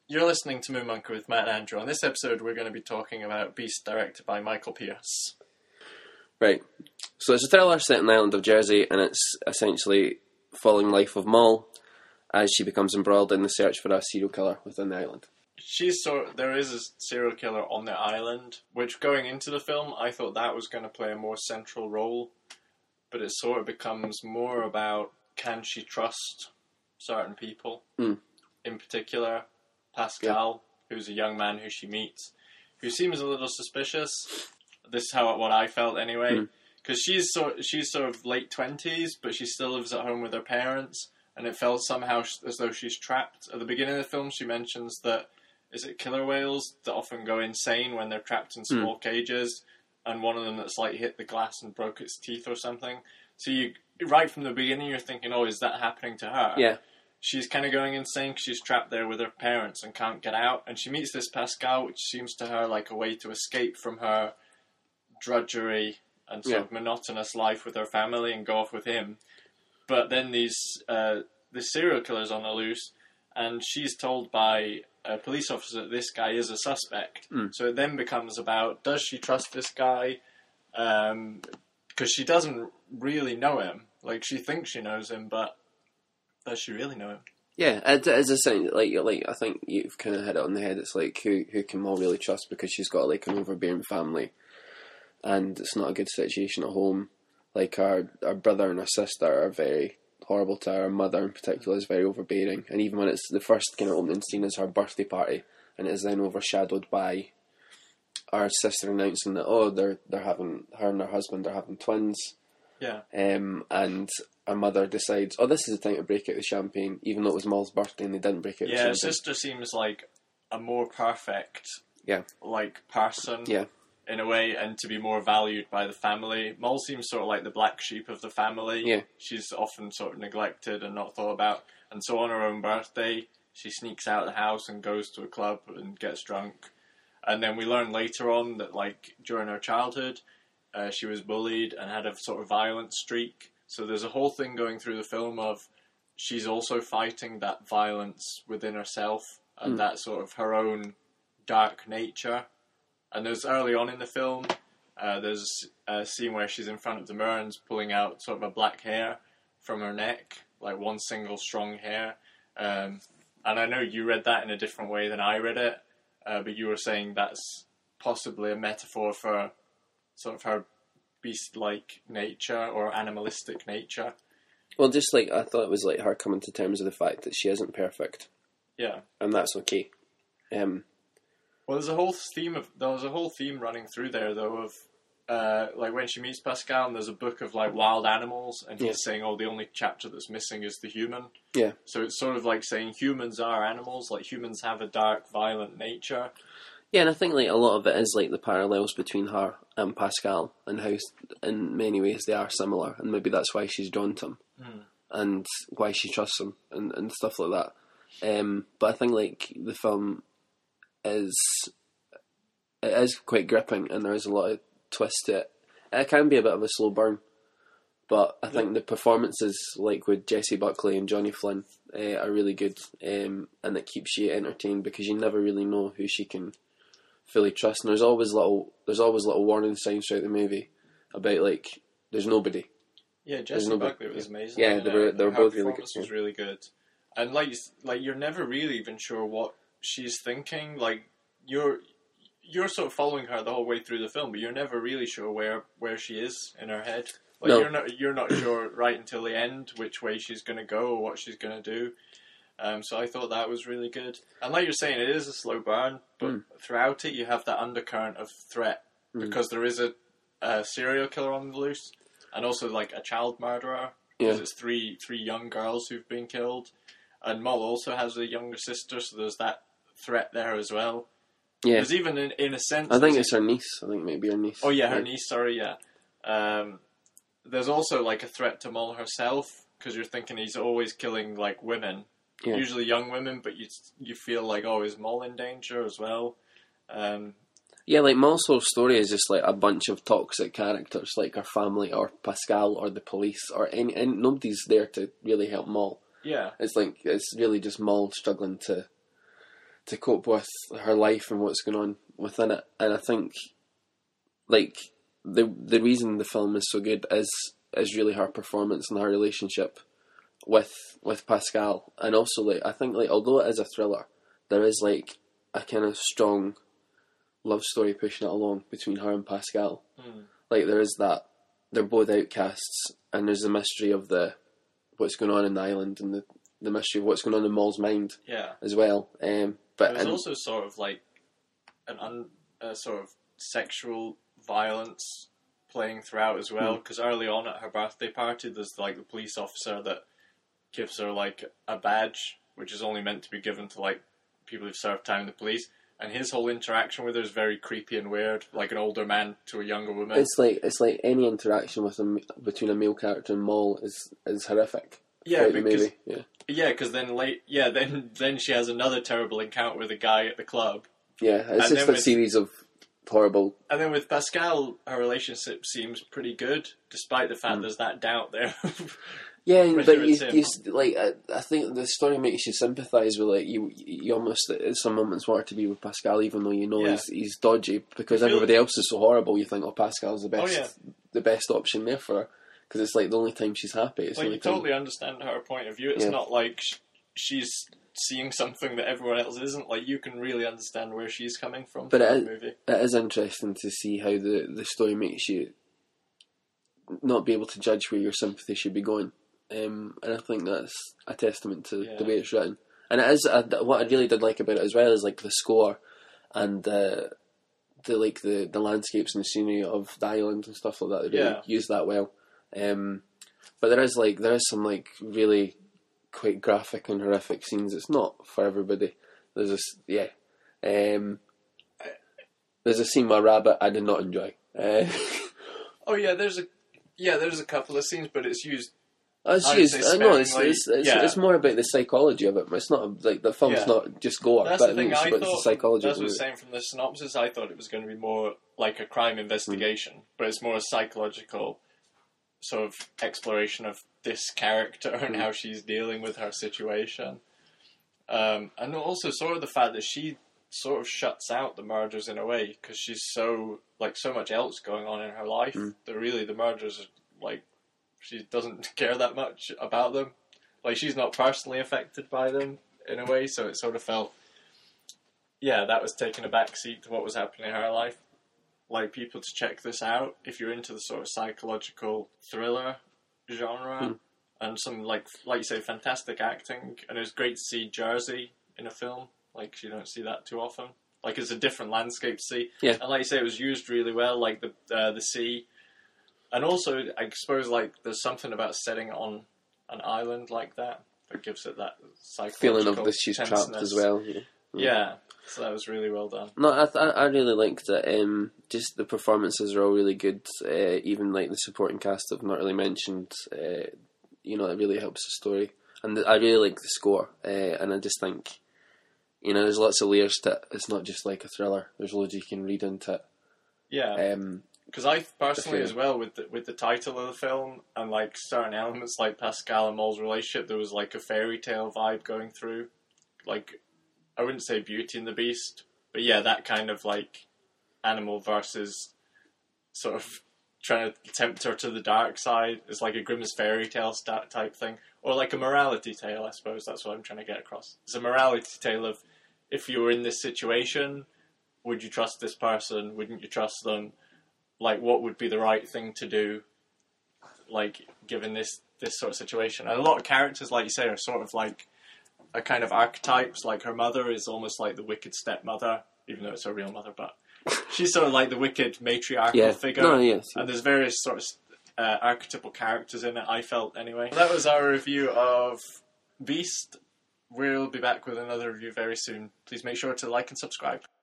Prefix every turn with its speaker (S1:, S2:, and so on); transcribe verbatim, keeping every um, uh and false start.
S1: You're listening to Moon Monkey with Matt and Andrew. On this episode, we're going to be talking about Beast, directed by Michael Pearce.
S2: Right. So it's a thriller set in the island of Jersey, and it's essentially following the life of Moll as she becomes embroiled in the search for a serial killer within the island.
S1: She's sort there is a serial killer on the island, which going into the film, I thought that was going to play a more central role, but it sort of becomes more about can she trust certain people,
S2: mm.
S1: in particular Pascal, yeah. who's a young man who she meets, who seems a little suspicious. This is how what I felt anyway, because mm. she's sort she's sort of late twenties, but she still lives at home with her parents, and it felt somehow as though she's trapped. At the beginning of the film, she mentions that is it killer whales that often go insane when they're trapped in small mm. cages, and one of them that's like hit the glass and broke its teeth or something. So you right from the beginning, you're thinking, oh, is that happening to her?
S2: Yeah.
S1: She's kind of going insane because she's trapped there with her parents and can't get out. And she meets this Pascal, which seems to her like a way to escape from her drudgery and sort
S2: yeah.
S1: of monotonous life with her family and go off with him. But then these uh, the serial killer's on the loose, and she's told by a police officer that this guy is a suspect.
S2: Mm.
S1: So it then becomes about, does she trust this guy? Um, because she doesn't really know him. Like, she thinks she knows him, but does she really know him?
S2: Yeah, it is a thing. Like, like I think you've kind of hit it on the head. It's like who who can Moll really trust because she's got like an overbearing family, and it's not a good situation at home. Like our our brother and our sister are very horrible to her. Our mother in particular is very overbearing, and even when it's the first kind of opening scene is her birthday party, and it is then overshadowed by our sister announcing that oh they're they're having her and her husband are having twins.
S1: Yeah.
S2: Um, and our mother decides, oh, this is the time to break out the champagne, even though it was Moll's birthday and they didn't break out
S1: yeah,
S2: the champagne.
S1: Yeah, sister seems like a more perfect,
S2: yeah,
S1: like person,
S2: yeah,
S1: in a way, and to be more valued by the family. Moll seems sort of like the black sheep of the family.
S2: Yeah,
S1: she's often sort of neglected and not thought about. And so on her own birthday, she sneaks out of the house and goes to a club and gets drunk. And then we learn later on that, like, during her childhood, uh, she was bullied and had a sort of violent streak. So there's a whole thing going through the film of she's also fighting that violence within herself and mm. that sort of her own dark nature. And there's early on in the film, uh, there's a scene where she's in front of the mirror and pulling out sort of a black hair from her neck, like one single strong hair. Um, and I know you read that in a different way than I read it, uh, but you were saying that's possibly a metaphor for sort of her beast-like nature or animalistic nature.
S2: Well, just like, I thought it was like her coming to terms with the fact that she isn't perfect.
S1: Yeah.
S2: And that's okay. Um,
S1: well, there's a whole theme of, there was a whole theme running through there, though, of, uh, like, when she meets Pascal, and there's a book of, like, wild animals, and he's yeah. saying, oh, the only chapter that's missing is the human.
S2: Yeah.
S1: So it's sort of like saying humans are animals, like, humans have a dark, violent nature.
S2: Yeah, and I think like a lot of it is like the parallels between her and Pascal and how in many ways they are similar, and maybe that's why she's drawn to him
S1: mm.
S2: and why she trusts him and, and stuff like that. Um, but I think like the film is it is quite gripping, and there is a lot of twist to it. It can be a bit of a slow burn, but I think yeah. the performances like with Jessie Buckley and Johnny Flynn uh, are really good, um, and it keeps you entertained because you never really know who she can fully trust, and there's always little there's always little warning signs throughout the movie about like there's nobody.
S1: Yeah, Jessie Buckley was amazing.
S2: Yeah, they were they were both really good.
S1: Her performance was really good, and like like you're never really even sure what she's thinking. Like you're you're sort of following her the whole way through the film, but you're never really sure where, where she is in her head. Like
S2: no.
S1: you're not you're not sure right until the end which way she's going to go or what she's going to do. Um, so I thought that was really good. And like you're saying, it is a slow burn, but mm. throughout it you have that undercurrent of threat mm. because there is a, a serial killer on the loose, and also like a child murderer. Because yeah. it's three three young girls who've been killed, and Moll also has a younger sister, so there's that threat there as well. Yeah, there's even in, in a sense.
S2: I think it's her niece. I think maybe her niece.
S1: Oh yeah, her yeah. niece. Sorry, yeah. Um, there's also like a threat to Moll herself because you're thinking he's always killing like women. Yeah. Usually young women, but you you feel like, oh, is Moll in danger as well? Um,
S2: yeah, like Moll's whole story is just like a bunch of toxic characters, like her family or Pascal or the police or any, and nobody's there to really help Moll.
S1: Yeah,
S2: it's like it's really just Moll struggling to to cope with her life and what's going on within it. And I think, like, the the reason the film is so good is is really her performance and her relationship with with Pascal. And also, like, I think, like, although it is a thriller, there is, like, a kind of strong love story pushing it along between her and Pascal.
S1: Mm.
S2: Like, there is that, they're both outcasts, and there's the mystery of the what's going on in the island, and the, the mystery of what's going on in Maul's mind
S1: yeah.
S2: as well. Um, but
S1: There's
S2: and,
S1: also sort of like an un, uh, sort of sexual violence playing throughout as well, because mm. early on at her birthday party, there's like the police officer that gives her like a badge, which is only meant to be given to like people who've served time in the police. And his whole interaction with her is very creepy and weird, like an older man to a younger woman.
S2: It's like it's like any interaction with a, between a male character and Maul is is horrific.
S1: Yeah, because
S2: yeah,
S1: yeah, because then late, yeah, then then she has another terrible encounter with a guy at the club.
S2: Yeah, it's and just a with, series of horrible.
S1: And then with Pascal, her relationship seems pretty good, despite the fact mm. there's that doubt there.
S2: Yeah, but you, you like I, I think the story makes you sympathise with, like, you you almost at some moments want to be with Pascal, even though you know yeah. he's he's dodgy, because everybody else is so horrible. You think, oh, Pascal's the best, oh, yeah. the best option there for her, because it's like the only time she's happy. It's
S1: like, you
S2: time.
S1: totally understand her point of view. It's yeah. not like sh- she's seeing something that everyone else isn't. Like, you can really understand where she's coming from.
S2: But it
S1: the
S2: is,
S1: movie.
S2: it is interesting to see how the the story makes you not be able to judge where your sympathy should be going. Um, and I think that's a testament to yeah. the way it's written. And it is uh, what I really did like about it as well is like the score and uh, the like the, the landscapes and the scenery of the island and stuff like that. They really
S1: yeah.
S2: use that well. Um, but there is like there is some like really quite graphic and horrific scenes. It's not for everybody. There's this yeah. Um, there's a scene with a rabbit I did not enjoy. Uh,
S1: oh yeah, there's a yeah there's a couple of scenes, but it's used.
S2: It's
S1: I,
S2: used, I know it's it's, it's,
S1: yeah.
S2: it's more about the psychology of it. It's not like the film's yeah. not just gore,
S1: that's
S2: but
S1: the thing.
S2: it's
S1: I
S2: about
S1: thought,
S2: the psychology.
S1: That's what I was saying from the synopsis. I thought it was going to be more like a crime investigation, mm. but it's more a psychological sort of exploration of this character and mm. how she's dealing with her situation, um, and also sort of the fact that she sort of shuts out the murders in a way because she's so like so much else going on in her life mm. that really the murders are like. She doesn't care that much about them. Like, she's not personally affected by them, in a way, so it sort of felt... Yeah, that was taking a backseat to what was happening in her life. Like, people to check this out, if you're into the sort of psychological thriller genre, mm. and some, like like you say, fantastic acting, and it was great to see Jersey in a film. Like, you don't see that too often. Like, it's a different landscape to see.
S2: Yeah.
S1: And like you say, it was used really well, like the uh, the sea... And also, I suppose, like, there's something about setting it on an island like that that gives it that psychological
S2: feeling of that she's
S1: tenseness.
S2: trapped as well. Yeah.
S1: yeah, so that was really well done.
S2: No, I th- I really liked it. Um, just the performances are all really good. Uh, even like the supporting cast I've not really mentioned. Uh, you know, it really helps the story, and the, I really like the score. Uh, and I just think, you know, there's lots of layers to it. It's not just like a thriller. There's loads you can read into it.
S1: Yeah.
S2: Um,
S1: Because I personally, as well, with the, with the title of the film and like certain elements like Pascal and Maul's relationship, there was like a fairy tale vibe going through. Like, I wouldn't say Beauty and the Beast, but yeah, that kind of like animal versus sort of trying to tempt her to the dark side. It's like a Grimm's fairy tale st- type thing, or like a morality tale. I suppose that's what I'm trying to get across. It's a morality tale of if you were in this situation, would you trust this person? Wouldn't you trust them? Like, what would be the right thing to do, like, given this, this sort of situation. And a lot of characters, like you say, are sort of like a kind of archetypes. Like, her mother is almost like the wicked stepmother, even though it's her real mother, but she's sort of like the wicked matriarchal
S2: yeah.
S1: figure.
S2: No, yes.
S1: And there's various sort of uh, archetypal characters in it, I felt, anyway. That was our review of Beast. We'll be back with another review very soon. Please make sure to like and subscribe.